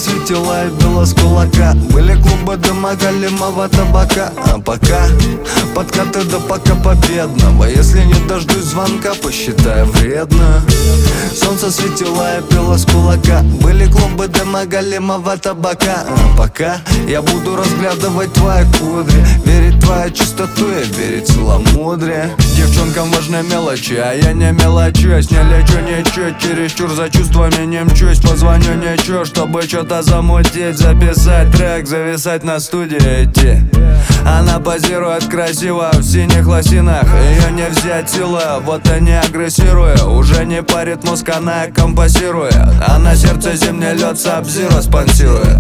светило и било с кулака. Были клубы дыма, галимого табака. А пока подкаты да пока победного. Если не дождусь звонка, посчитаю вредно. Солнце светило и било с кулака. Были клубы дыма, галимого табака. А пока я буду разглядывать твои кудри, верить в твою чистоту и верить в целомудрие. Девчонкам важны мелочи, а я не мелочусь. Не лечу ничуть, чересчур за чувствами не мчусь. Позвоню ничего, чтобы что-то замутить, записать трек, зависать на студии идти. Она позирует красиво в синих лосинах. Ее не взять силой, вот и не агрессируя. Уже не парит мозг, она компасирует. А на сердце зимний лед Саб-Зиро спонсирует.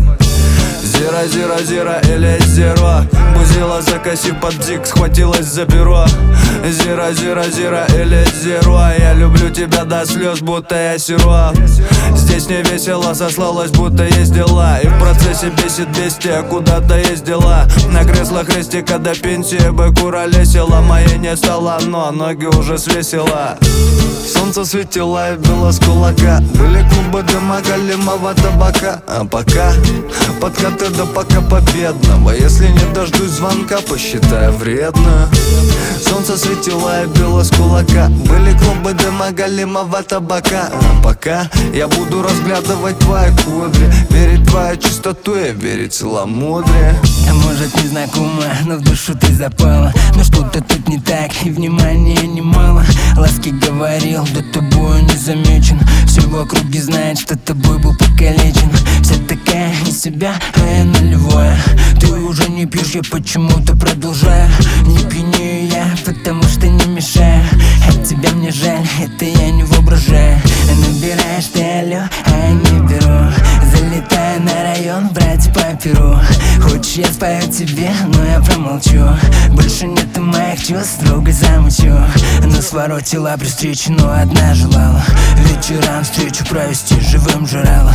Зира, зира, зира или зеро. Бузила закосив под дик, схватилась за перо. Зира, зира, зира или зеро. Я люблю тебя до слез, будто я сироп. Здесь не весело, сослалась, будто есть дела. И в процессе бесит бестия, куда-то ездила. На креслах рестика до пенсии бы куролесила. Моей не стало, но ноги уже свесила. Солнце светило и било с кулака. Были клубы дыма, галимого табака. А пока подкаты да пока победного. Если не дождусь звонка, посчитаю вредно. Солнце светило и било с кулака. Были клубы дыма, галимого табака. А пока я буду разглядывать твои кудри, верить в твою чистоту и верить в целомудрие. А может не знакома, но в душу ты запала. Но что-то тут не так, и внимания немало. Ласки говорил, да тобою не замечен. Все в округе знает, что тобой был покалечен. Вся такая не себя, а я нулевое. Ты уже не пьешь, я почему-то продолжаю. Не пьянею я, потому что не мешаю. От тебя мне жаль, это я не воображаю. Набираешь ты алло, а я не беру. Залетаю на район, брать по перу. Хочешь, я спою тебе, но я промолчу. Больше нет моих чувств, строго замучу. Но своротила при встрече, но одна желала вечерам встречу провести, живым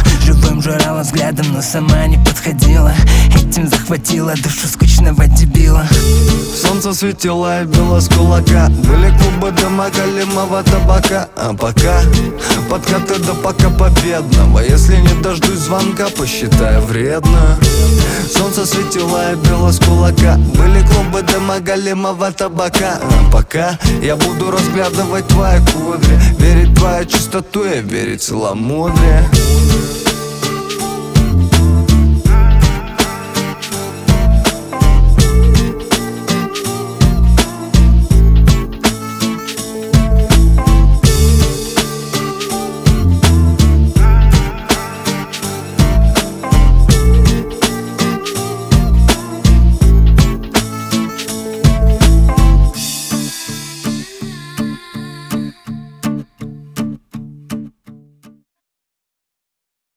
жрала взглядом, но сама не подходила. Этим захватила душу скучного дебила. Солнце светило и било с кулака. Были клубы дыма, галимого табака. А пока подкаты да пока победного. Если не дождусь звонка, посчитаю вредно. Солнце светило и било с кулака. Были клубы дыма, галимого табака. А пока я буду разглядывать твои кудри, верить в твою чистоту и верить в целомудрие.